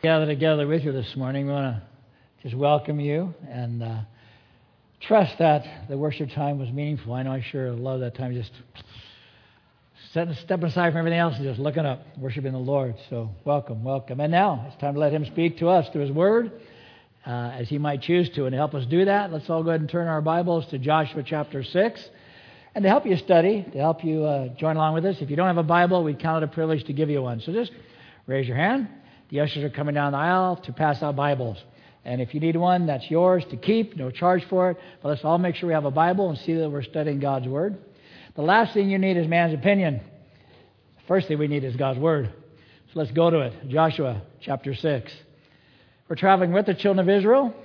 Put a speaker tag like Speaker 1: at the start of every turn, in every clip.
Speaker 1: Gather together with you this morning. We want to just welcome you and trust that the worship time was meaningful. I know I sure love that time, just stepping aside from everything else and just looking up, worshiping the Lord. So welcome. And now it's time to let Him speak to us through His Word as He might choose to. And to help us do that, let's all go ahead and turn our Bibles to Joshua chapter 6. And to help you study, to help you join along with us, if you don't have a Bible, we count it a privilege to give you one. So just raise your hand. The ushers are coming down the aisle to pass out Bibles. And if you need one, that's yours to keep, no charge for it. But let's all make sure we have a Bible and see that we're studying God's Word. The last thing you need is man's opinion. The first thing we need is God's Word. So let's go to it. Joshua chapter 6. We're traveling with the children of Israel.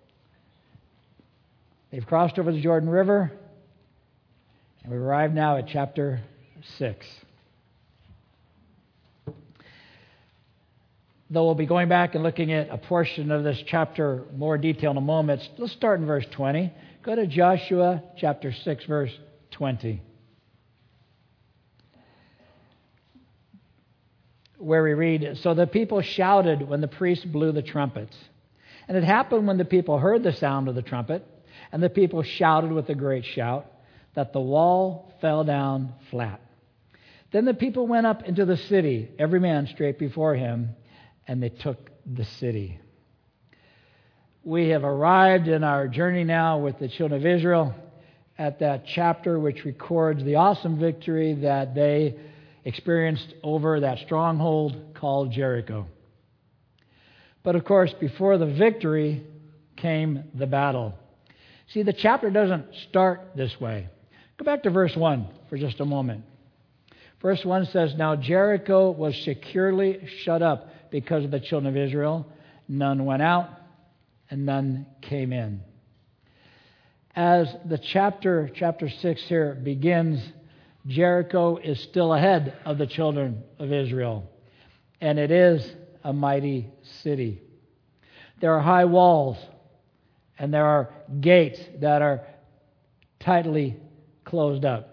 Speaker 1: They've crossed over the Jordan River. And we've arrived now at chapter 6. Though we'll be going back and looking at a portion of this chapter more detail in a moment, let's start in verse 20. Go to Joshua chapter 6, verse 20. Where we read, "So the people shouted when the priest blew the trumpets. And it happened when the people heard the sound of the trumpet, and the people shouted with a great shout, that the wall fell down flat. Then the people went up into the city, every man straight before him, and they took the city." We have arrived in our journey now with the children of Israel at that chapter which records the awesome victory that they experienced over that stronghold called Jericho. But of course, before the victory came the battle. See, the chapter doesn't start this way. Go back to verse 1 for just a moment. Verse 1 says, "Now Jericho was securely shut up because of the children of Israel. None went out, and none came in." As the chapter 6 here begins, Jericho is still ahead of the children of Israel, and it is a mighty city. There are high walls, and there are gates that are tightly closed up.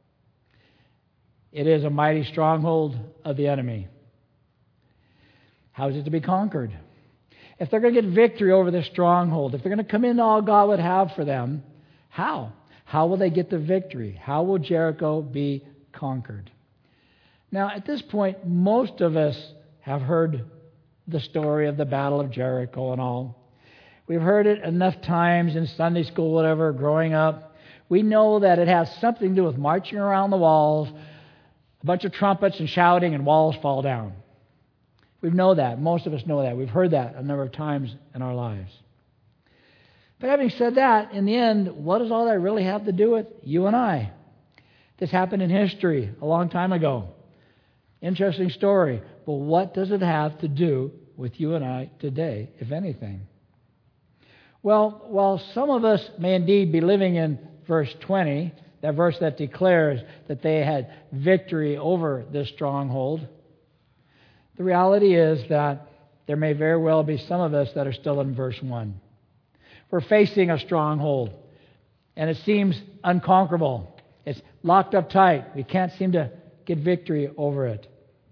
Speaker 1: It is a mighty stronghold of the enemy. How is it to be conquered? If they're going to get victory over this stronghold, if they're going to come into all God would have for them, how? How will they get the victory? How will Jericho be conquered? Now, at this point, most of us have heard the story of the Battle of Jericho and all. We've heard it enough times in Sunday school, whatever, growing up. We know that it has something to do with marching around the walls, a bunch of trumpets and shouting, and walls fall down. We know that. Most of us know that. We've heard that a number of times in our lives. But having said that, in the end, what does all that really have to do with you and I? This happened in history a long time ago. Interesting story. But what does it have to do with you and I today, if anything? Well, while some of us may indeed be living in verse 20, that verse that declares that they had victory over this stronghold, the reality is that there may very well be some of us that are still in verse 1. We're facing a stronghold, and it seems unconquerable. It's locked up tight. We can't seem to get victory over it.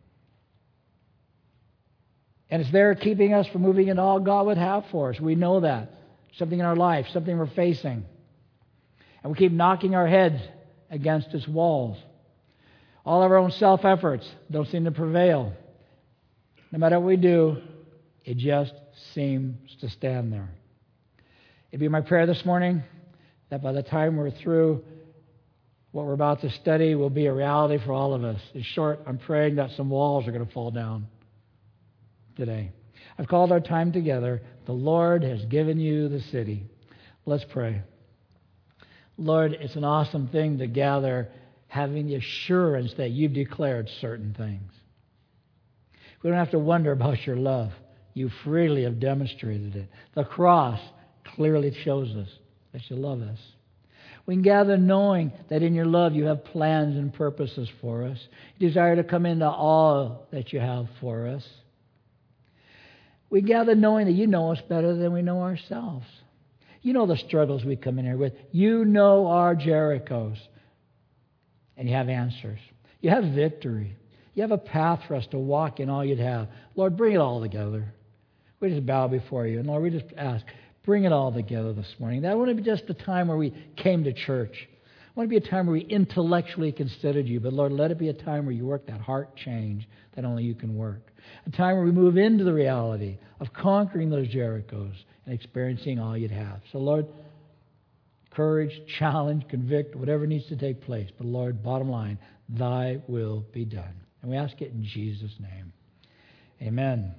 Speaker 1: And it's there keeping us from moving into all God would have for us. We know that. Something in our life, something we're facing. And we keep knocking our heads against its walls. All of our own self-efforts don't seem to prevail. No matter what we do, it just seems to stand there. It'd be my prayer this morning that by the time we're through, what we're about to study will be a reality for all of us. In short, I'm praying that some walls are going to fall down today. I've called our time together. The Lord has given you the city. Let's pray. Lord, it's an awesome thing to gather having the assurance that you've declared certain things. We don't have to wonder about your love. You freely have demonstrated it. The cross clearly shows us that you love us. We can gather knowing that in your love you have plans and purposes for us. You desire to come into all that you have for us. We gather knowing that you know us better than we know ourselves. You know the struggles we come in here with. You know our Jerichos. And you have answers. You have victory. You have a path for us to walk in all you'd have. Lord, bring it all together. We just bow before you. And Lord, we just ask, bring it all together this morning. That wouldn't be just the time where we came to church. It wouldn't be a time where we intellectually considered you. But Lord, let it be a time where you work that heart change that only you can work. A time where we move into the reality of conquering those Jerichos and experiencing all you'd have. So Lord, courage, challenge, convict, whatever needs to take place. But Lord, bottom line, thy will be done. And we ask it in Jesus' name. Amen.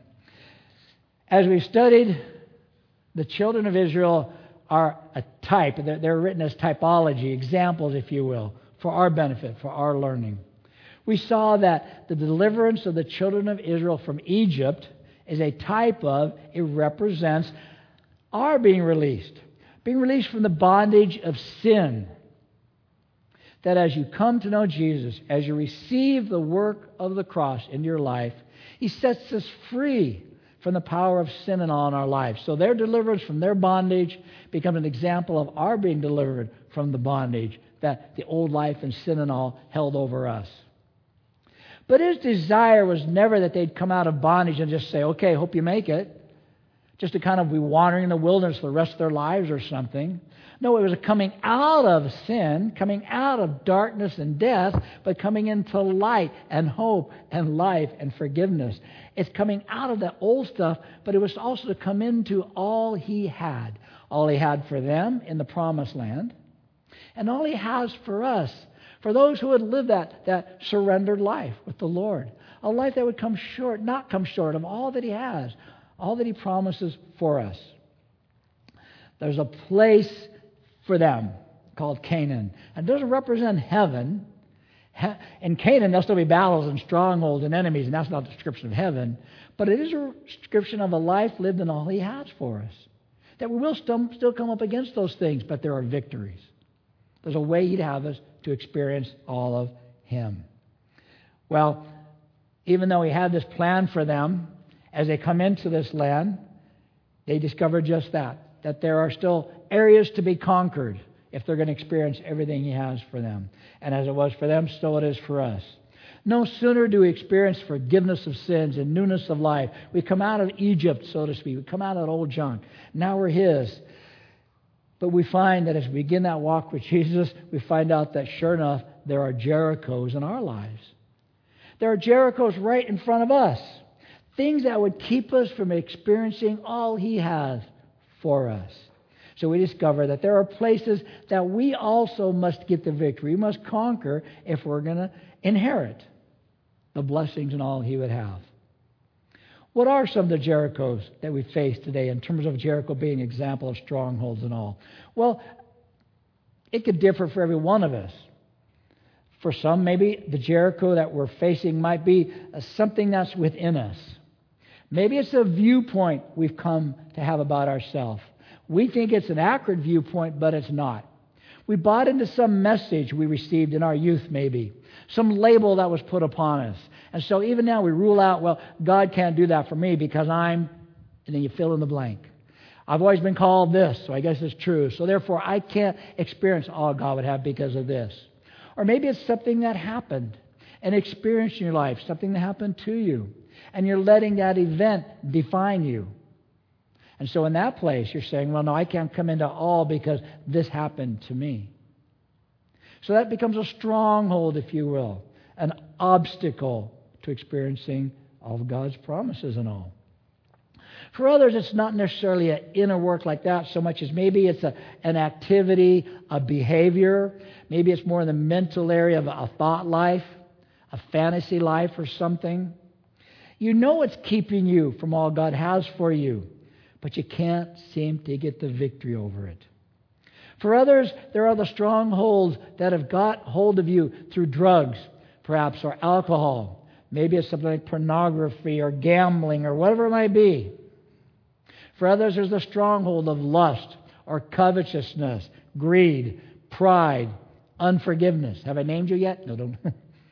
Speaker 1: As we've studied, the children of Israel are a type. They're written as typology, examples, if you will, for our benefit, for our learning. We saw that the deliverance of the children of Israel from Egypt is a type of, it represents our being released from the bondage of sin. That as you come to know Jesus, as you receive the work of the cross in your life, He sets us free from the power of sin and all in our lives. So their deliverance from their bondage becomes an example of our being delivered from the bondage that the old life and sin and all held over us. But His desire was never that they'd come out of bondage and just say, okay, hope you make it. Just to kind of be wandering in the wilderness for the rest of their lives or something. No, it was a coming out of sin, coming out of darkness and death, but coming into light and hope and life and forgiveness. It's coming out of that old stuff, but it was also to come into all He had for them in the promised land, and all He has for us, for those who would live that surrendered life with the Lord, a life that would not come short of all that He has, all that He promises for us. There's a place for them called Canaan. And it doesn't represent heaven. In Canaan, there'll still be battles and strongholds and enemies, and that's not the description of heaven. But it is a description of a life lived in all He has for us. That we will still come up against those things, but there are victories. There's a way He'd have us to experience all of Him. Well, even though He had this plan for them, as they come into this land, they discover just that there are still areas to be conquered if they're going to experience everything He has for them. And as it was for them, so it is for us. No sooner do we experience forgiveness of sins and newness of life. We come out of Egypt, so to speak. We come out of that old junk. Now we're His. But we find that as we begin that walk with Jesus, we find out that sure enough, there are Jerichos in our lives. There are Jerichos right in front of us. Things that would keep us from experiencing all He has for us. So we discover that there are places that we also must get the victory. We must conquer if we're going to inherit the blessings and all He would have. What are some of the Jerichos that we face today in terms of Jericho being an example of strongholds and all? Well, it could differ for every one of us. For some, maybe the Jericho that we're facing might be something that's within us. Maybe it's a viewpoint we've come to have about ourselves. We think it's an accurate viewpoint, but it's not. We bought into some message we received in our youth, maybe. Some label that was put upon us. And so even now we rule out, well, God can't do that for me because I'm, and then you fill in the blank. I've always been called this, so I guess it's true. So therefore, I can't experience all God would have because of this. Or maybe it's something that happened, an experience in your life, something that happened to you. And you're letting that event define you. And so in that place, you're saying, well, no, I can't come into all because this happened to me. So that becomes a stronghold, if you will, an obstacle to experiencing all of God's promises and all. For others, it's not necessarily an inner work like that so much as maybe it's an activity, a behavior. Maybe it's more in the mental area of a thought life, a fantasy life or something. You know it's keeping you from all God has for you, but you can't seem to get the victory over it. For others, there are the strongholds that have got hold of you through drugs, perhaps, or alcohol. Maybe it's something like pornography or gambling or whatever it might be. For others, there's the stronghold of lust or covetousness, greed, pride, unforgiveness. Have I named you yet? No, don't.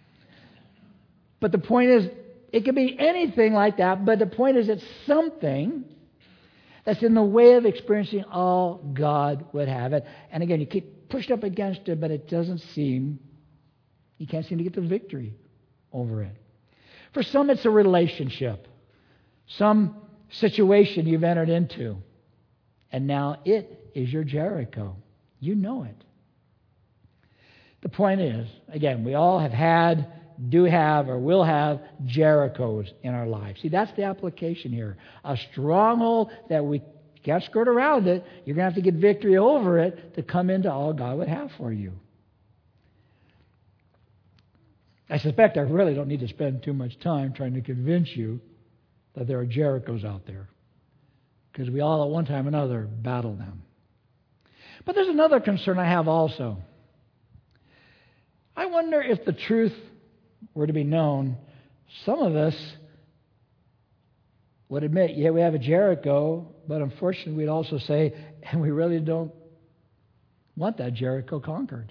Speaker 1: But the point is, it could be anything like that, but the point is it's something that's in the way of experiencing all God would have it. And again, you keep pushed up against it, but it doesn't seem, you can't seem to get the victory over it. For some, it's a relationship. Some situation you've entered into. And now it is your Jericho. You know it. The point is, again, we all have had, do have, or will have Jerichos in our lives. See, that's the application here. A stronghold that we can't skirt around it. You're going to have to get victory over it to come into all God would have for you. I suspect I really don't need to spend too much time trying to convince you that there are Jerichos out there, because we all at one time or another battle them. But there's another concern I have also. I wonder if the truth were to be known, some of us would admit, yeah, we have a Jericho, but unfortunately we'd also say, and we really don't want that Jericho conquered.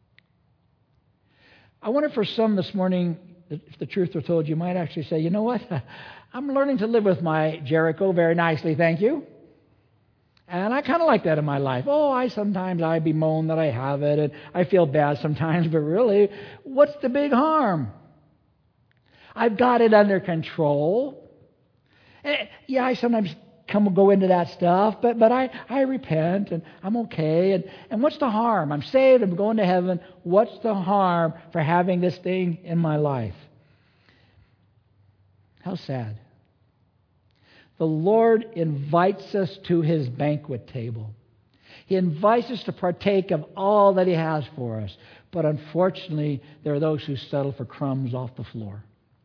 Speaker 1: I wonder for some this morning, if the truth were told, you might actually say, you know what? I'm learning to live with my Jericho very nicely, thank you. And I kind of like that in my life. Sometimes I bemoan that I have it, and I feel bad sometimes, but really, what's the big harm? I've got it under control. Yeah, I sometimes go into that stuff, but I repent, and I'm okay. And what's the harm? I'm saved, I'm going to heaven. What's the harm for having this thing in my life? How sad. The Lord invites us to His banquet table. He invites us to partake of all that He has for us. But unfortunately, there are those who settle for crumbs off the floor.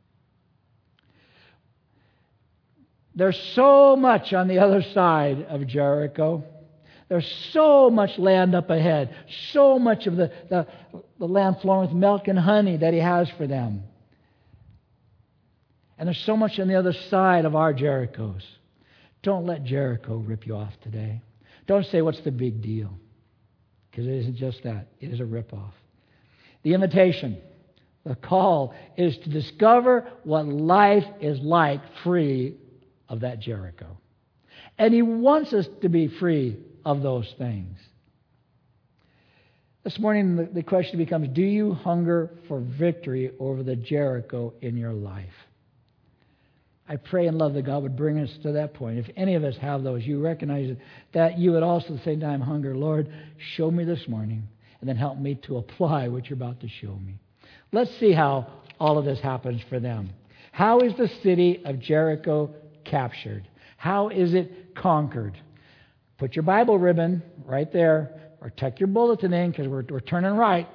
Speaker 1: There's so much on the other side of Jericho. There's so much land up ahead. So much of the land flowing with milk and honey that He has for them. And there's so much on the other side of our Jerichos. Don't let Jericho rip you off today. Don't say, what's the big deal? Because it isn't just that. It is a ripoff. The invitation, the call, is to discover what life is like free of that Jericho. And He wants us to be free of those things. This morning, the question becomes, do you hunger for victory over the Jericho in your life? I pray and love that God would bring us to that point. If any of us have those, you recognize it, that you would also at the same time hunger, Lord, show me this morning, and then help me to apply what you're about to show me. Let's see how all of this happens for them. How is the city of Jericho captured? How is it conquered? Put your Bible ribbon right there, or tuck your bulletin in, because we're turning right.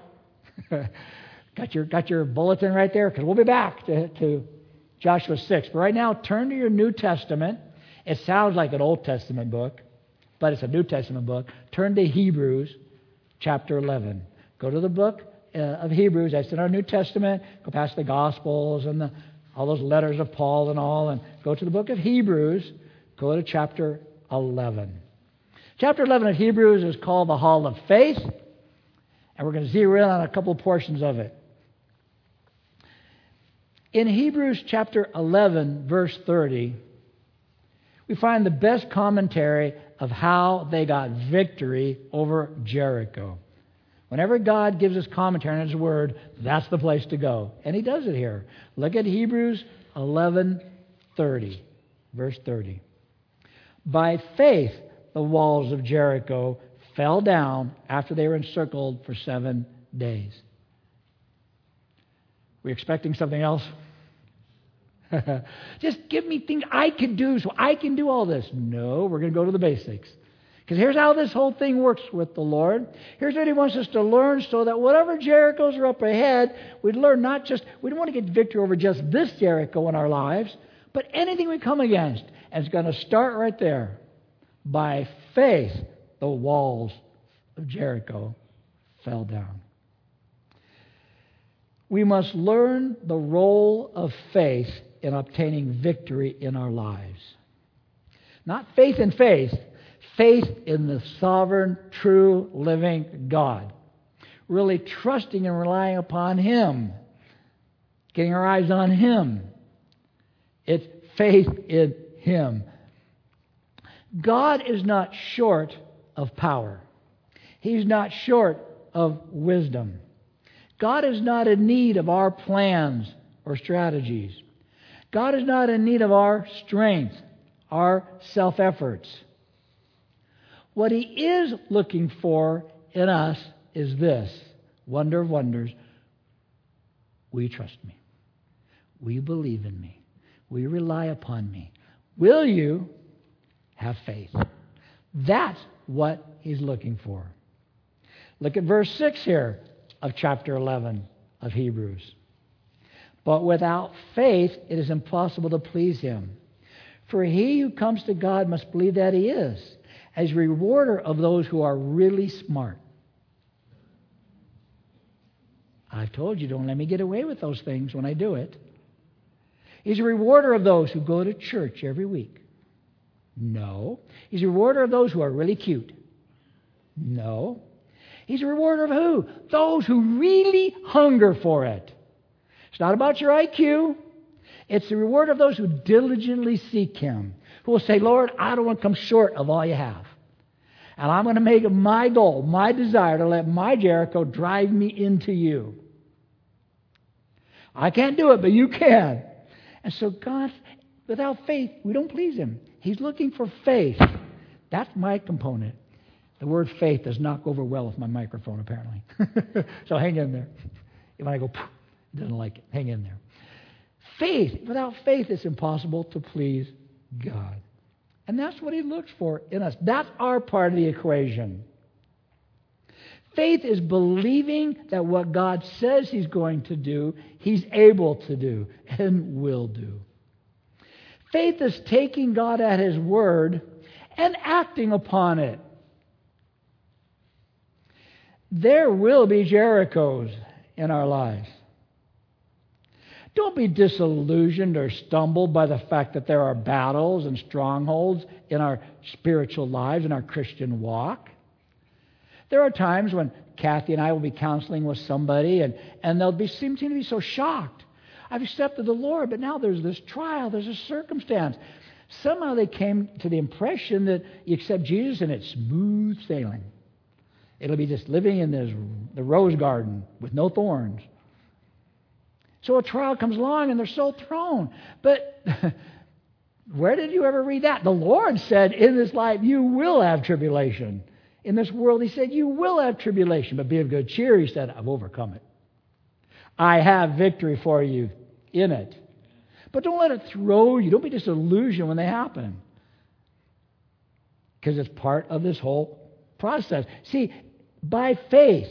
Speaker 1: Got your bulletin right there, because we'll be back to Joshua 6. But right now, turn to your New Testament. It sounds like an Old Testament book, but it's a New Testament book. Turn to Hebrews chapter 11. Go to the book of Hebrews. That's in our New Testament. Go past the Gospels and all those letters of Paul and all, and go to the book of Hebrews. Go to chapter 11. Chapter 11 of Hebrews is called the Hall of Faith, and we're going to zero in on a couple of portions of it. In Hebrews chapter 11, verse 30, we find the best commentary of how they got victory over Jericho. Whenever God gives us commentary on His Word, that's the place to go. And He does it here. Look at Hebrews 11:30, verse 30. By faith, the walls of Jericho fell down after they were encircled for 7 days. We expecting something else? Just give me things I can do so I can do all this. No, we're going to go to the basics. Because here's how this whole thing works with the Lord. Here's what He wants us to learn, so that whatever Jerichos are up ahead, we'd learn we don't want to get victory over just this Jericho in our lives, but anything we come against. And it's going to start right there. By faith, the walls of Jericho fell down. We must learn the role of faith in obtaining victory in our lives. Not faith in faith, faith in the sovereign, true, living God. Really trusting and relying upon Him. Getting our eyes on Him. It's faith in Him. God is not short of power. He's not short of wisdom. God is not in need of our plans or strategies. God is not in need of our strength, our self-efforts. What He is looking for in us is this, wonder of wonders. Will you trust me? Will you believe in me? Will you rely upon me? Will you have faith? That's what He's looking for. Look at verse 6 here of chapter 11 of Hebrews. But without faith it is impossible to please Him. For he who comes to God must believe that He is, as a rewarder of those who are really smart. I've told you, don't let me get away with those things when I do it. He's a rewarder of those who go to church every week. No. He's a rewarder of those who are really cute. No. He's a rewarder of who? Those who really hunger for it. It's not about your IQ. It's the reward of those who diligently seek Him, who will say, Lord, I don't want to come short of all You have. And I'm going to make it my goal, my desire to let my Jericho drive me into You. I can't do it, but You can. And so God, without faith, we don't please Him. He's looking for faith. That's my component. The word faith does not go over well with my microphone, apparently. So hang in there. When I go, it doesn't like it. Hang in there. Faith. Without faith, it's impossible to please God. And that's what He looks for in us. That's our part of the equation. Faith is believing that what God says He's going to do, He's able to do and will do. Faith is taking God at His word and acting upon it. There will be Jerichos in our lives. Don't be disillusioned or stumbled by the fact that there are battles and strongholds in our spiritual lives, in our Christian walk. There are times when Kathy and I will be counseling with somebody and they'll seem to be so shocked. I've accepted the Lord, but now there's this trial, there's a circumstance. Somehow they came to the impression that you accept Jesus and it's smooth sailing. It'll be just living in the rose garden with no thorns. So a trial comes along and they're so thrown. But where did you ever read that? The Lord said, in this life you will have tribulation. In this world, He said, you will have tribulation. But be of good cheer, He said, I've overcome it. I have victory for you in it. But don't let it throw you. Don't be disillusioned when they happen. Because it's part of this whole process. See, by faith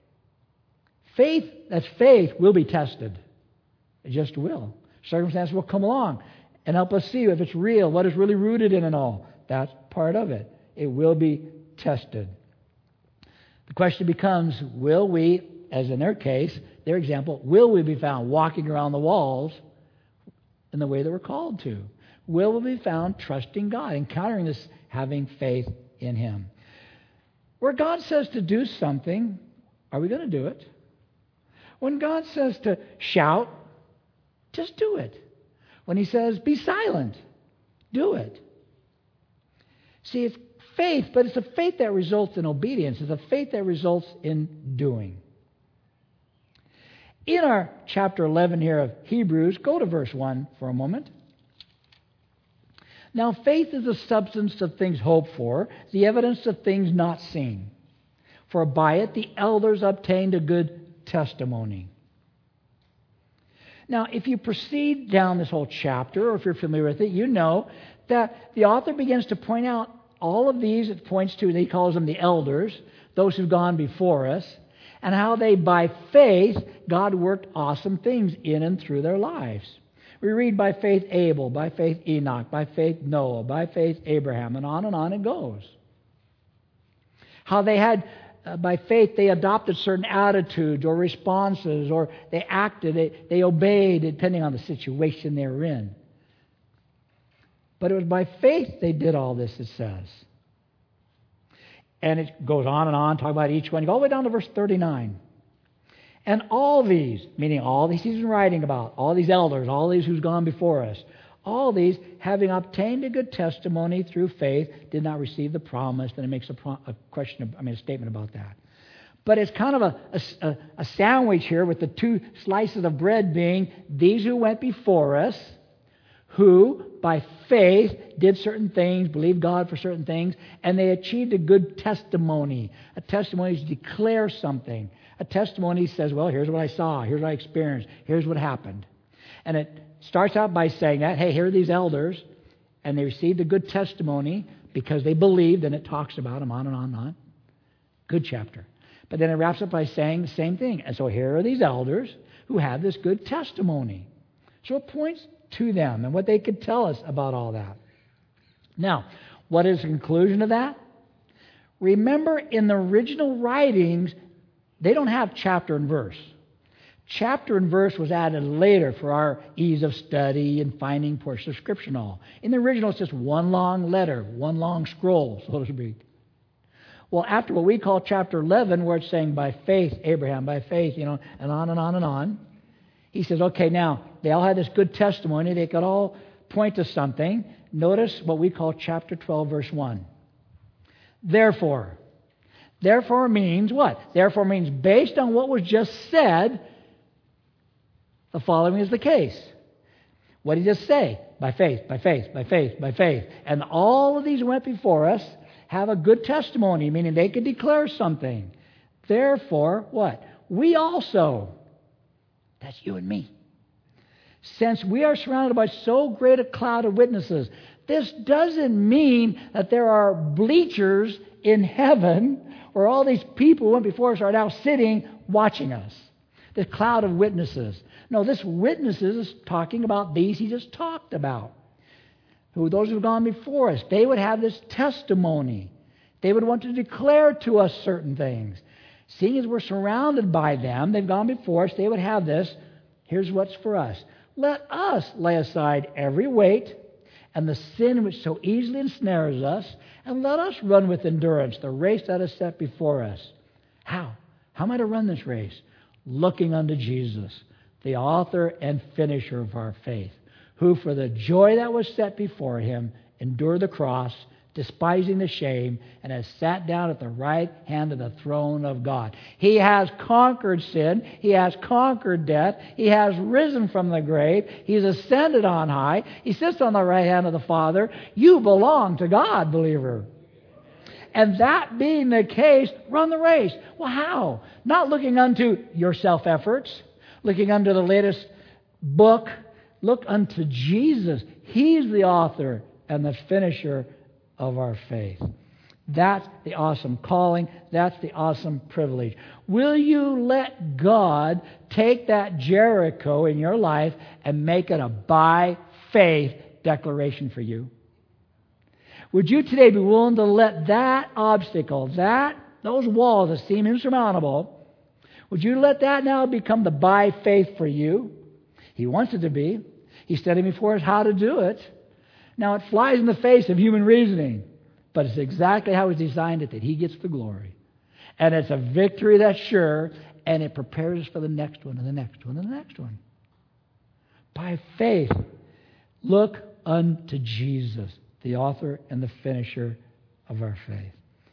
Speaker 1: will be tested. It just will. Circumstances will come along and help us see if it's real, what is really rooted in it all. That's part of it. It will be tested. The question becomes, will we, as in their case, their example, will we be found walking around the walls in the way that we're called to? Will we be found trusting God, encountering this, having faith in Him? Where God says to do something, are we going to do it? When God says to shout, just do it. When He says, be silent, do it. See, it's faith, but it's a faith that results in obedience. It's a faith that results in doing. In our chapter 11 here of Hebrews, go to verse 1 for a moment. Now, faith is the substance of things hoped for, the evidence of things not seen. For by it the elders obtained a good testimony. Now, if you proceed down this whole chapter, or if you're familiar with it, you know that the author begins to point out all of these. It points to, he calls them the elders, those who've gone before us, and how they, by faith, God worked awesome things in and through their lives. We read by faith Abel, by faith Enoch, by faith Noah, by faith Abraham, and on it goes. How they had, by faith, they adopted certain attitudes or responses, or they acted, they obeyed, depending on the situation they were in. But it was by faith they did all this, it says. And it goes on and on, talk about each one. You go all the way down to verse 39. And all these, meaning all these he's writing about, all these elders, all these who's gone before us, all these, having obtained a good testimony through faith, did not receive the promise. Then it makes a statement about that. But it's kind of a sandwich here with the two slices of bread being these who went before us, who by faith did certain things, believed God for certain things, and they achieved a good testimony. A testimony is to declare something. A testimony says, well, here's what I saw, here's what I experienced, here's what happened. And it starts out by saying that, hey, here are these elders, and they received a good testimony because they believed, and it talks about them on and on and on. Good chapter. But then it wraps up by saying the same thing. And so here are these elders who have this good testimony. So it points to them and what they could tell us about all that. Now, what is the conclusion of that? Remember, in the original writings, they don't have chapter and verse. Chapter and verse was added later for our ease of study and finding portions of Scripture and all. In the original, it's just one long letter, one long scroll, so to speak. Well, after what we call chapter 11, where it's saying by faith, Abraham, by faith, and on and on and on, he says, okay, now, they all had this good testimony. They could all point to something. Notice what we call chapter 12, verse 1. Therefore. Therefore means what? Therefore means based on what was just said, the following is the case. What did he just say? By faith, by faith, by faith, by faith. And all of these went before us have a good testimony, meaning they could declare something. Therefore, what? We also, that's you and me, since we are surrounded by so great a cloud of witnesses, this doesn't mean that there are bleachers in heaven where all these people who went before us are now sitting watching us. This cloud of witnesses. No, this witnesses is talking about these he just talked about. Those who have gone before us, they would have this testimony. They would want to declare to us certain things. Seeing as we're surrounded by them, they've gone before us, they would have this. Here's what's for us. Let us lay aside every weight and the sin which so easily ensnares us, and let us run with endurance the race that is set before us. How? How am I to run this race? Looking unto Jesus, the author and finisher of our faith, who for the joy that was set before him endured the cross, despising the shame, and has sat down at the right hand of the throne of God. He has conquered sin. He has conquered death. He has risen from the grave. He's ascended on high. He sits on the right hand of the Father. You belong to God, believer. And that being the case, run the race. Well, how? Not looking unto your self-efforts, looking unto the latest book. Look unto Jesus. He's the author and the finisher of our faith. That's the awesome calling. That's the awesome privilege. Will you let God take that Jericho in your life and make it a by faith declaration for you? Would you today be willing to let that obstacle, those walls that seem insurmountable, would you let that now become the by faith for you? He wants it to be. He's setting before us how to do it. Now, it flies in the face of human reasoning, but it's exactly how He's designed it that He gets the glory. And it's a victory that's sure, and it prepares us for the next one, and the next one, and the next one. By faith, look unto Jesus, the author and the finisher of our faith.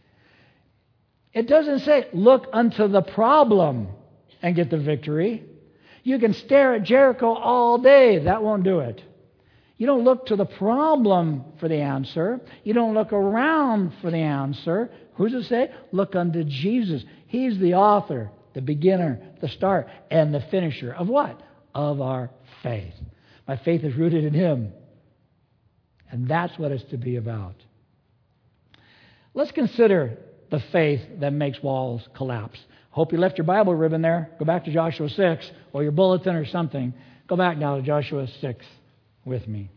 Speaker 1: It doesn't say, look unto the problem and get the victory. You can stare at Jericho all day. That won't do it. You don't look to the problem for the answer. You don't look around for the answer. Who's it say? Look unto Jesus. He's the author, the beginner, the start, and the finisher of what? Of our faith. My faith is rooted in Him. And that's what it's to be about. Let's consider the faith that makes walls collapse. Hope you left your Bible ribbon there. Go back to Joshua 6 or your bulletin or something. Go back now to Joshua 6 with me.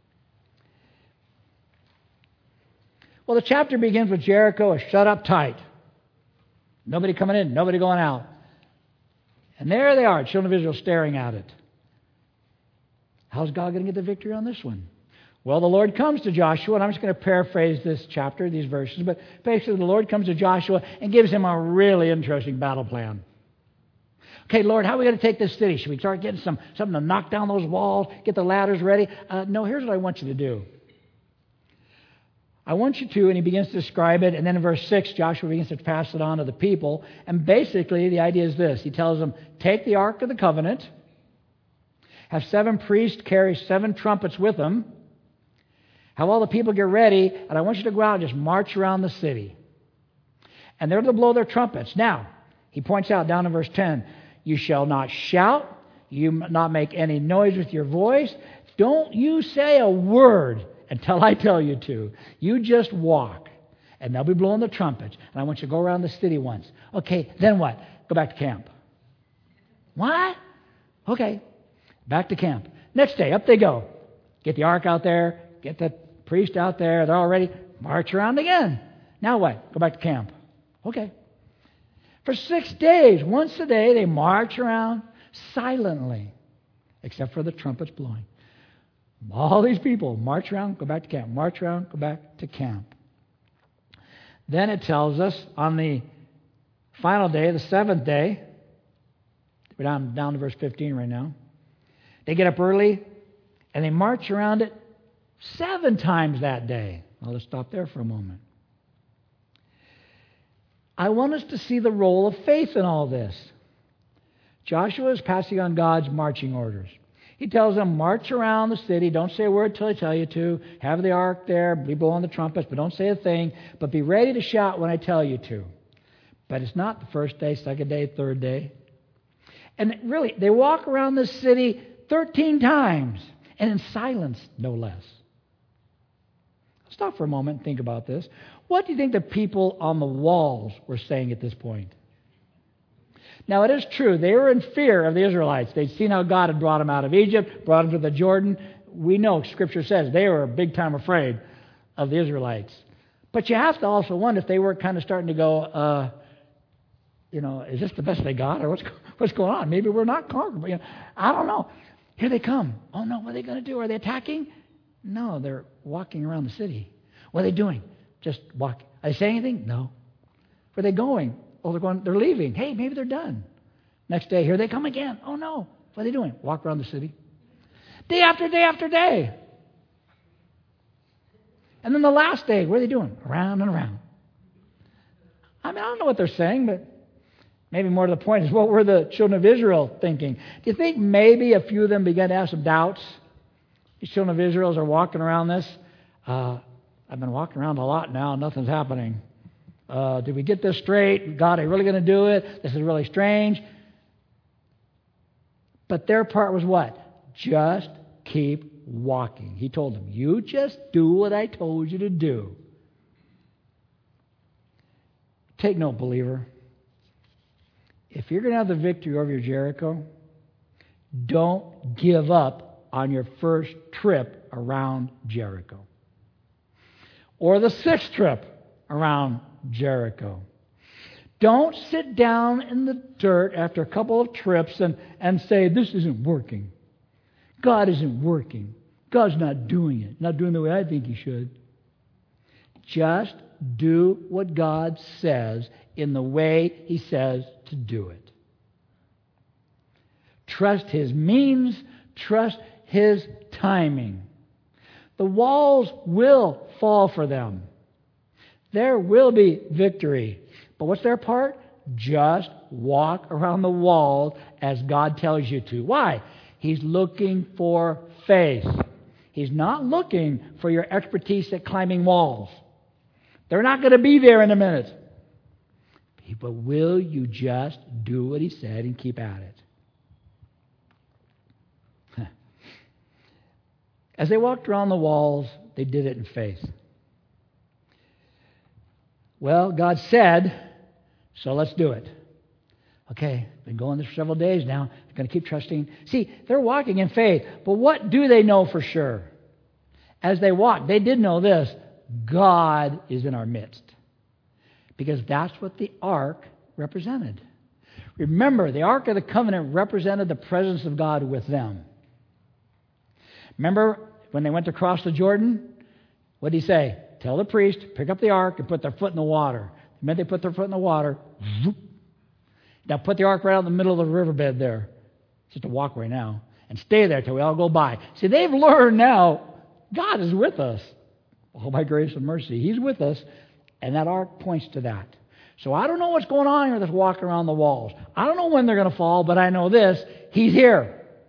Speaker 1: Well, the chapter begins with Jericho is shut up tight. Nobody coming in, nobody going out. And there they are, children of Israel staring at it. How's God going to get the victory on this one? Well, the Lord comes to Joshua, and I'm just going to paraphrase this chapter, these verses, but basically the Lord comes to Joshua and gives him a really interesting battle plan. Okay, Lord, how are we going to take this city? Should we start getting something to knock down those walls, get the ladders ready? No, here's what I want you to do. I want you to, and he begins to describe it, and then in verse 6, Joshua begins to pass it on to the people, and basically the idea is this. He tells them, take the Ark of the Covenant, Have 7 priests carry 7 trumpets with them. Have all the people get ready, and I want you to go out and just march around the city. And they're to blow their trumpets. Now, he points out down in verse 10, you shall not shout, you not make any noise with your voice. Don't you say a word until I tell you to. You just walk, and they'll be blowing the trumpets. And I want you to go around the city once. Okay, then what? Go back to camp. What? Okay, back to camp. Next day, up they go. Get the ark out there, get the priest out there, they're all ready. March around again. Now what? Go back to camp. Okay. For 6 days, once a day, they march around silently, except for the trumpets blowing. All these people march around, go back to camp. March around, go back to camp. Then it tells us on the final day, the 7th day, we're down to verse 15 right now. They get up early and they march around it 7 times that day. I'll just stop there for a moment. I want us to see the role of faith in all this. Joshua is passing on God's marching orders. He tells them, march around the city. Don't say a word till I tell you to. Have the ark there. Be blowing the trumpets, but don't say a thing. But be ready to shout when I tell you to. But it's not the first day, second day, third day. And really, they walk around the city 13 times. And in silence, no less. Stop for a moment and think about this. What do you think the people on the walls were saying at this point? Now, it is true. They were in fear of the Israelites. They'd seen how God had brought them out of Egypt, brought them to the Jordan. We know, Scripture says, they were big time afraid of the Israelites. But you have to also wonder if they were kind of starting to go, is this the best they got? Or what's going on? Maybe we're not conquered. I don't know. Here they come. Oh, no, what are they going to do? Are they attacking? No, they're walking around the city. What are they doing? Just walking. Are they saying anything? No. Where are they going? Oh, they're leaving. Hey, maybe they're done. Next day, here they come again. Oh, no. What are they doing? Walk around the city. Day after day after day. And then the last day, what are they doing? Around and around. I don't know what they're saying, but maybe more to the point is what were the children of Israel thinking? Do you think maybe a few of them began to have some doubts? These children of Israel are walking around this. I've been walking around a lot now. Nothing's happening. Did we get this straight? God, are you really going to do it? This is really strange. But their part was what? Just keep walking. He told them, you just do what I told you to do. Take note, believer. If you're going to have the victory over your Jericho, don't give up on your first trip around Jericho. Or the 6th trip around Jericho. Don't sit down in the dirt after a couple of trips and say, this isn't working. God isn't working. God's not doing it. Not doing the way I think He should. Just do what God says in the way He says to do it. Trust His means. Trust His timing. The walls will fall for them. There will be victory. But what's their part? Just walk around the wall as God tells you to. Why? He's looking for faith. He's not looking for your expertise at climbing walls. They're not going to be there in a minute. But will you just do what He said and keep at it? As they walked around the walls, they did it in faith. Well, God said, so let's do it. Okay, been going this for several days now. They're going to keep trusting. See, they're walking in faith. But what do they know for sure? As they walked, they did know this. God is in our midst. Because that's what the ark represented. Remember, the Ark of the Covenant represented the presence of God with them. Remember when they went to cross the Jordan? What did He say? Tell the priest, pick up the ark and put their foot in the water. The minute they put their foot in the water, whoop. Now put the ark right out in the middle of the riverbed there. It's just a walkway now. And stay there till we all go by. See, they've learned now God is with us. All by grace and mercy. He's with us. And that ark points to that. So I don't know what's going on here that's walking around the walls. I don't know when they're going to fall, but I know this. He's here.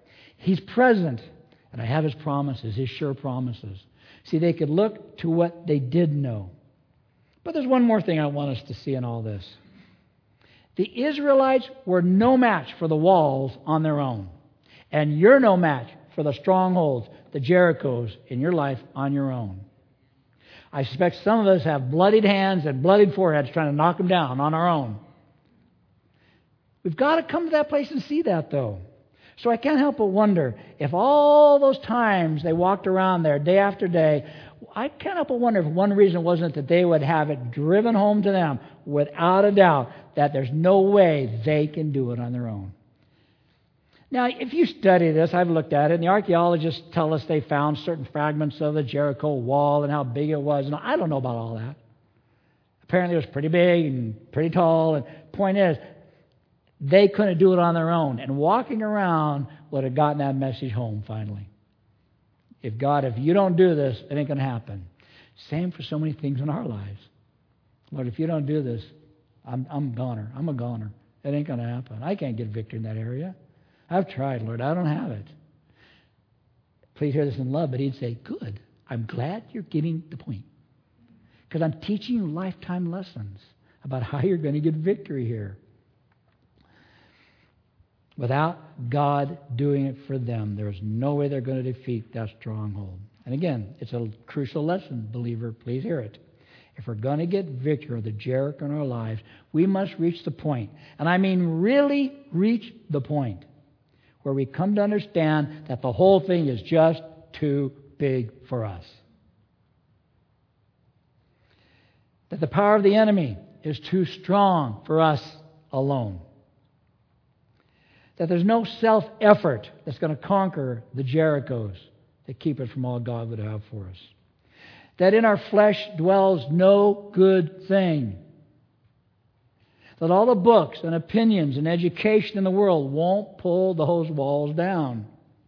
Speaker 1: He's present, and I have His promises, His sure promises. See, they could look to what they did know. But there's one more thing I want us to see in all this. The Israelites were no match for the walls on their own. And you're no match for the strongholds, the Jerichos in your life on your own. I suspect some of us have bloodied hands and bloodied foreheads trying to knock them down on our own. We've got to come to that place and see that, though. So I can't help but wonder if all those times they walked around there day after day, I can't help but wonder if one reason wasn't that they would have it driven home to them without a doubt that there's no way they can do it on their own. Now, if you study this, I've looked at it, and the archaeologists tell us they found certain fragments of the Jericho wall and how big it was. And I don't know about all that. Apparently it was pretty big and pretty tall. And point is, they couldn't do it on their own. And walking around would have gotten that message home finally. If you don't do this, it ain't going to happen. Same for so many things in our lives. Lord, if you don't do this, I'm a goner. I'm a goner. It ain't going to happen. I can't get victory in that area. I've tried, Lord. I don't have it. Please hear this in love, but He'd say, good. I'm glad you're getting the point. Because I'm teaching you lifetime lessons about how you're going to get victory here. Without God doing it for them, there's no way they're going to defeat that stronghold. And again, it's a crucial lesson, believer. Please hear it. If we're going to get victory over the Jericho in our lives, we must reach the point. And I mean really reach the point where we come to understand that the whole thing is just too big for us. That the power of the enemy is too strong for us alone. That there's no self-effort that's going to conquer the Jerichos that keep it from all God would have for us. That in our flesh dwells no good thing. That all the books and opinions and education in the world won't pull those walls down.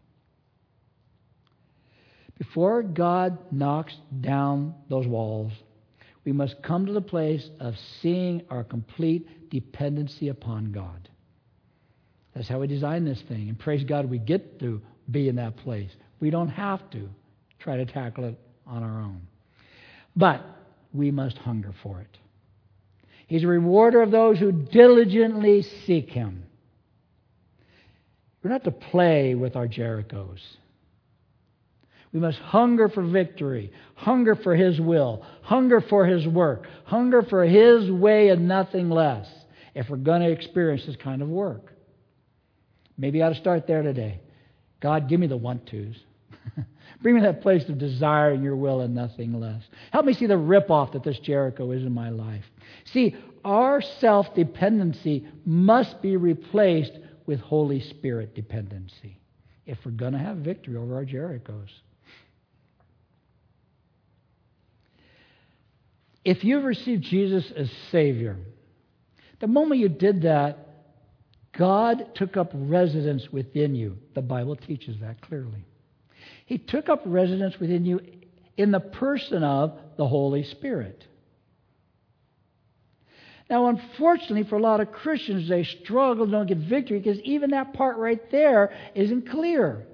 Speaker 1: Before God knocks down those walls, we must come to the place of seeing our complete dependency upon God. That's how we design this thing. And praise God, we get to be in that place. We don't have to try to tackle it on our own. But we must hunger for it. He's a rewarder of those who diligently seek Him. We're not to play with our Jerichos. We must hunger for victory, hunger for His will, hunger for His work, hunger for His way and nothing less if we're going to experience this kind of work. Maybe I ought to start there today. God, give me the want-tos. Bring me that place of desiring your will and nothing less. Help me see the rip-off that this Jericho is in my life. See, our self-dependency must be replaced with Holy Spirit dependency if we're going to have victory over our Jerichos. If you've received Jesus as Savior, the moment you did that, God took up residence within you. The Bible teaches that clearly. He took up residence within you in the person of the Holy Spirit. Now, unfortunately, for a lot of Christians, they struggle, don't get victory, because even that part right there isn't clear.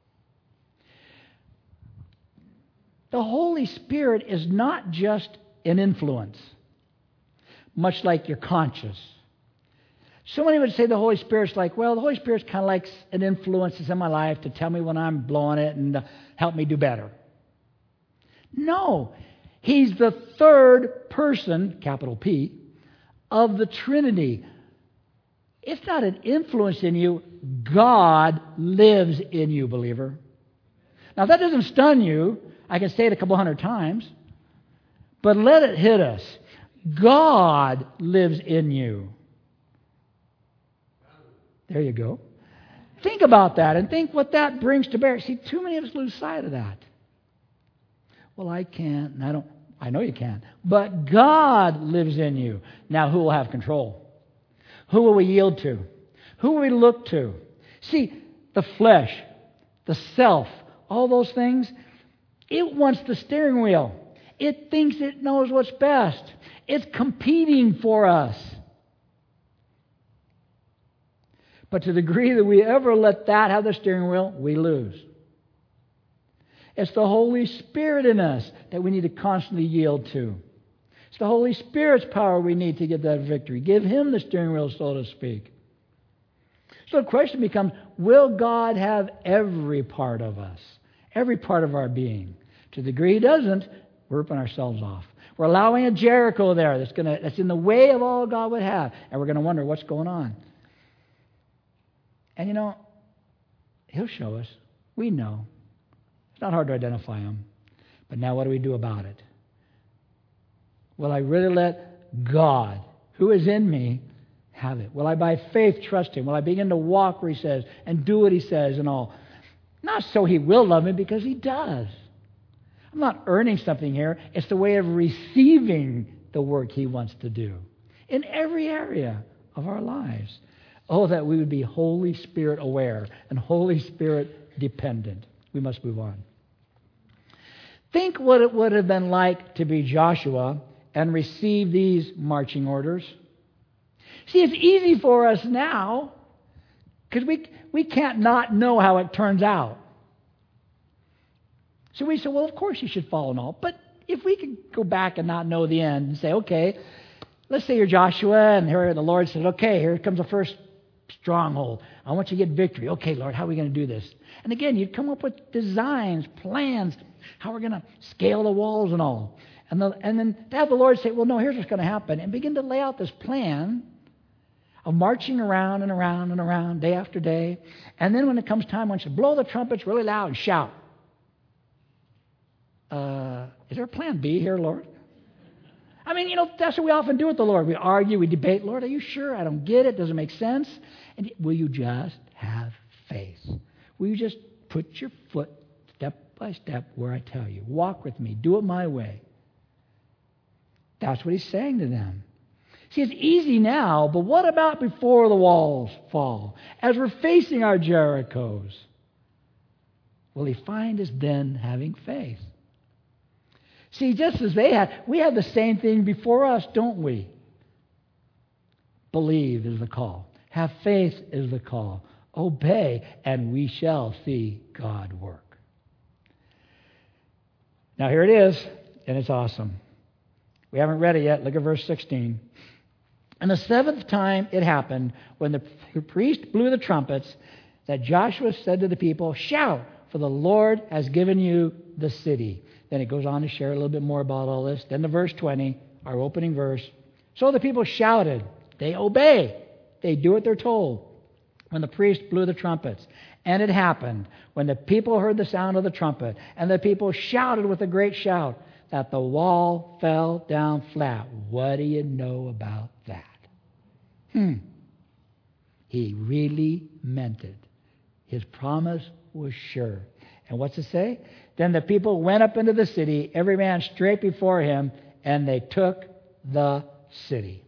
Speaker 1: The Holy Spirit is not just an influence, much like your conscience. So many would say the Holy Spirit's like, well, the Holy Spirit's kind of like an influence that's in my life to tell me when I'm blowing it and help me do better. No, He's the third person, capital P, of the Trinity. It's not an influence in you. God lives in you, believer. Now, that doesn't stun you. I can say it a couple hundred times. But let it hit us. God lives in you. There you go. Think about that and think what that brings to bear. See, too many of us lose sight of that. Well, I can't, and I don't. I know you can't. But God lives in you. Now, who will have control? Who will we yield to? Who will we look to? See, the flesh, the self, all those things, it wants the steering wheel. It thinks it knows what's best. It's competing for us. But to the degree that we ever let that have the steering wheel, we lose. It's the Holy Spirit in us that we need to constantly yield to. It's the Holy Spirit's power we need to get that victory. Give Him the steering wheel, so to speak. So the question becomes, will God have every part of us, every part of our being? To the degree He doesn't, we're ripping ourselves off. We're allowing a Jericho there that's in the way of all God would have, and we're going to wonder what's going on. And He'll show us. We know. It's not hard to identify Him. But now what do we do about it? Will I really let God, who is in me, have it? Will I by faith trust Him? Will I begin to walk where He says and do what He says and all? Not so He will love me, because He does. I'm not earning something here. It's the way of receiving the work He wants to do in every area of our lives. Oh, that we would be Holy Spirit aware and Holy Spirit dependent. We must move on. Think what it would have been like to be Joshua and receive these marching orders. See, it's easy for us now because we can't not know how it turns out. So we say, well, of course you should follow and all. But if we could go back and not know the end and say, okay, let's say you're Joshua and here the Lord says, okay, here comes the first stronghold. I want you to get victory. Okay, Lord, how are we going to do this? And again, you'd come up with designs, plans, how we're going to scale the walls and all. And then to have the Lord say, well, no, here's what's going to happen. And begin to lay out this plan of marching around and around and around day after day. And then when it comes time, I want you to blow the trumpets really loud and shout. Is there a plan B here, Lord? I mean, that's what we often do with the Lord. We argue, we debate. Lord, are you sure? I don't get it. Doesn't make sense. And will you just have faith? Will you just put your foot step by step where I tell you? Walk with me. Do it my way. That's what He's saying to them. See, it's easy now, but what about before the walls fall? As we're facing our Jerichos, will He find us then having faith? See, just as they had, we have the same thing before us, don't we? Believe is the call. Have faith is the call. Obey, and we shall see God work. Now here it is, and it's awesome. We haven't read it yet. Look at verse 16. And the seventh time it happened, when the priest blew the trumpets, that Joshua said to the people, shout, for the Lord has given you the city. Then it goes on to share a little bit more about all this. Then to verse 20, our opening verse. So the people shouted. They obey. They do what they're told. When the priest blew the trumpets. And it happened, when the people heard the sound of the trumpet, and the people shouted with a great shout, that the wall fell down flat. What do you know about that? He really meant it. His promise was sure. And what's it say? Then the people went up into the city, every man straight before him, and they took the city.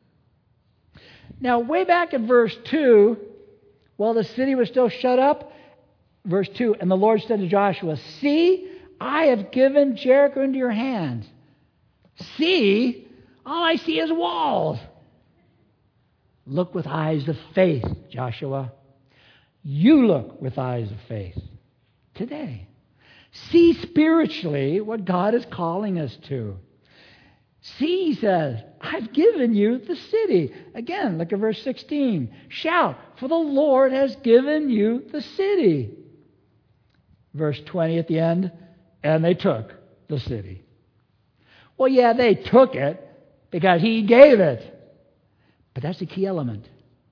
Speaker 1: Now, way back in verse 2, while the city was still shut up, verse 2, and the Lord said to Joshua, see, I have given Jericho into your hands. See, all I see is walls. Look with eyes of faith, Joshua. You look with eyes of faith today. See spiritually what God is calling us to. See, He says, I've given you the city. Again, look at verse 16. Shout, for the Lord has given you the city. Verse 20 at the end, and they took the city. Well, yeah, they took it because He gave it. But that's the key element.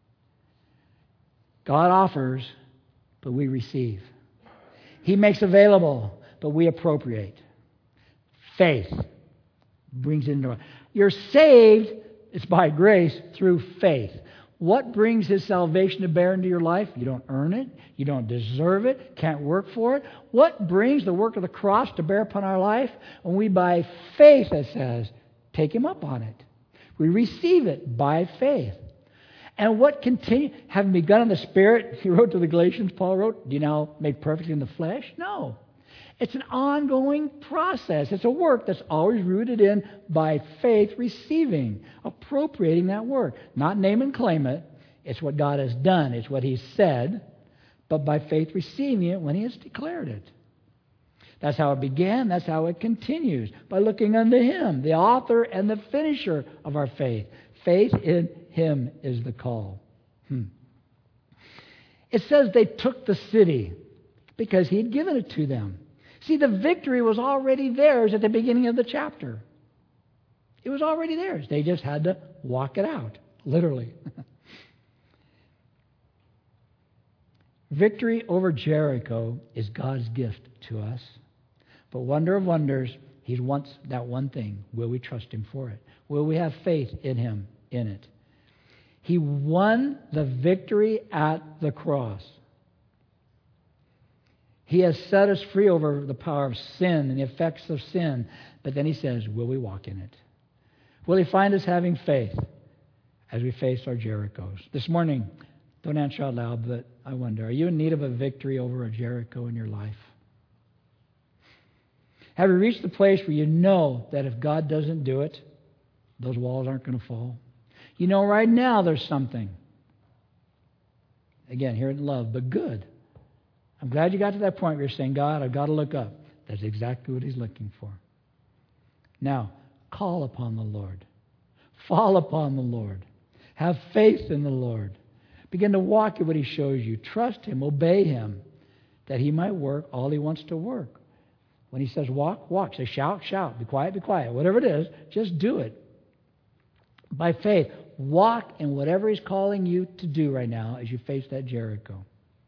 Speaker 1: God offers, but we receive. He makes available, but we appropriate. Faith brings it into it. You're saved, it's by grace through faith. What brings His salvation to bear into your life? You don't earn it. You don't deserve it. Can't work for it. What brings the work of the cross to bear upon our life? When we, by faith, it says, take Him up on it. We receive it by faith. And what continue, having begun in the Spirit, he wrote to the Galatians, Paul wrote, do you now make perfect in the flesh? No. It's an ongoing process. It's a work that's always rooted in by faith receiving, appropriating that work. Not name and claim it. It's what God has done. It's what He said, but by faith receiving it when He has declared it. That's how it began. That's how it continues, by looking unto Him, the author and the finisher of our faith. Faith in Him is the call. It says they took the city because He had given it to them. See, the victory was already theirs at the beginning of the chapter. It was already theirs. They just had to walk it out, literally. Victory over Jericho is God's gift to us. But wonder of wonders, He wants that one thing. Will we trust Him for it? Will we have faith in Him in it? He won the victory at the cross. He has set us free over the power of sin and the effects of sin. But then He says, will we walk in it? Will He find us having faith as we face our Jerichos? This morning, don't answer out loud, but I wonder, are you in need of a victory over a Jericho in your life? Have you reached the place where you know that if God doesn't do it, those walls aren't going to fall? You know right now there's something. Again, here in love, but good. I'm glad you got to that point where you're saying, God, I've got to look up. That's exactly what He's looking for. Now, call upon the Lord. Fall upon the Lord. Have faith in the Lord. Begin to walk in what He shows you. Trust Him. Obey Him, that He might work all He wants to work. When He says walk, walk. Say shout, shout. Be quiet, be quiet. Whatever it is, just do it. By faith, walk in whatever He's calling you to do right now as you face that Jericho.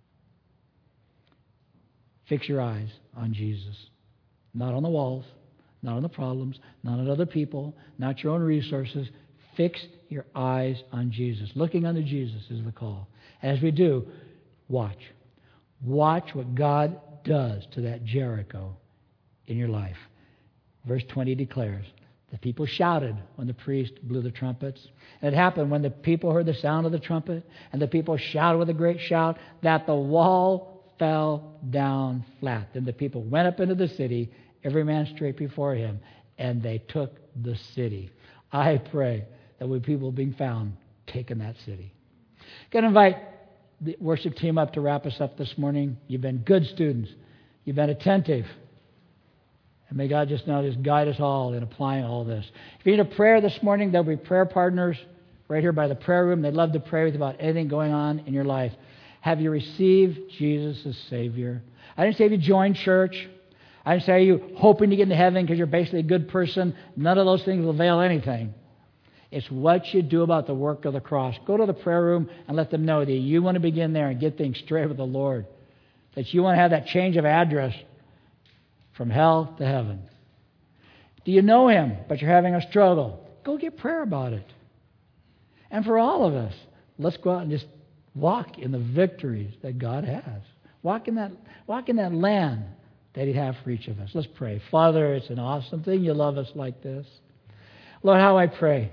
Speaker 1: Fix your eyes on Jesus. Not on the walls, not on the problems, not on other people, not your own resources. Fix your eyes on Jesus. Looking unto Jesus is the call. As we do, watch. Watch what God does to that Jericho in your life. Verse 20 declares, the people shouted when the priest blew the trumpets. And it happened when the people heard the sound of the trumpet, and the people shouted with a great shout, that the wall fell down flat. Then the people went up into the city, every man straight before him, and they took the city. I pray that we people being found taking that city. I'm going to invite the worship team up to wrap us up this morning. You've been good students. You've been attentive. And may God just now just guide us all in applying all this. If you need a prayer this morning, there'll be prayer partners right here by the prayer room. They'd love to pray with you about anything going on in your life. Have you received Jesus as Savior? I didn't say if you joined church. I didn't say are you hoping to get into heaven because you're basically a good person. None of those things will avail anything. It's what you do about the work of the cross. Go to the prayer room and let them know that you want to begin there and get things straight with the Lord. That you want to have that change of address from hell to heaven. Do you know Him, but you're having a struggle? Go get prayer about it. And for all of us, let's go out and just walk in the victories that God has. Walk in that land that He'd have for each of us. Let's pray. Father, it's an awesome thing you love us like this. Lord, how I pray.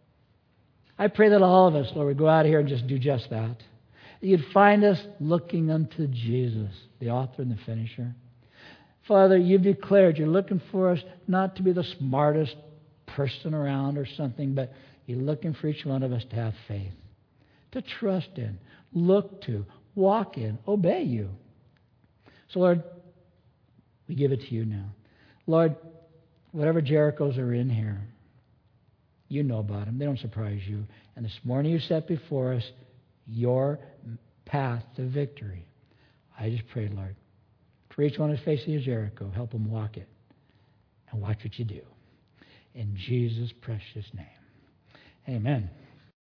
Speaker 1: I pray that all of us, Lord, would go out of here and just do just that. That you'd find us looking unto Jesus, the author and the finisher. Father, you've declared you're looking for us not to be the smartest person around or something, but you're looking for each one of us to have faith, to trust in, look to, walk in, obey you. So, Lord, we give it to you now. Lord, whatever Jerichos are in here, you know about them. They don't surprise you. And this morning you set before us your path to victory. I just pray, Lord, for each one who's facing a Jericho, help them walk it and watch what you do. In Jesus' precious name. Amen.